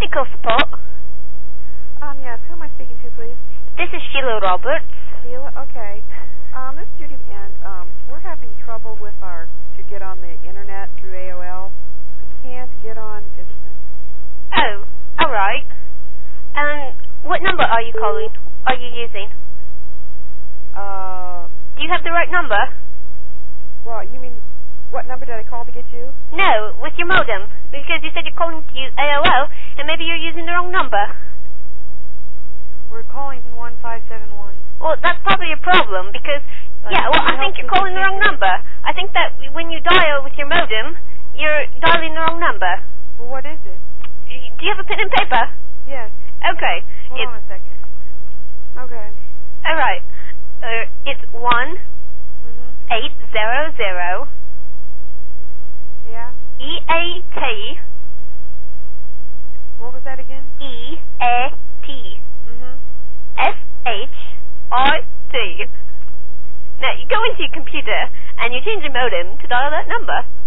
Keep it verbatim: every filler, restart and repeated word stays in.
technical support. Um, yes, who am I speaking to, please? This is Sheila Roberts. Sheila, okay. Um, this is Judy, and um, we're having trouble with our, to get on the internet through A O L. We can't get on, it's... Oh, alright. Um, what number are you calling? Are you using? Uh... Do you have the right number? Well, you mean, what number did I call to get you? No, with your modem. Because you said you're calling to use A O L, and maybe you're using the wrong number. We're calling one five seven one. Well, that's probably a problem, because, But yeah, well, I think you're calling the wrong number. I think that when you dial with your modem, you're dialing the wrong number. Well, what is it? Y- Do you have a pen and paper? Yes. Okay. Hold it's, on a second. Okay. All right. Uh, it's one Mm-hmm. eight zero zero Yeah? E A T What was that again? E A T Mm-hmm. S H R T. Now, you go into your computer and you change your modem to dial that number.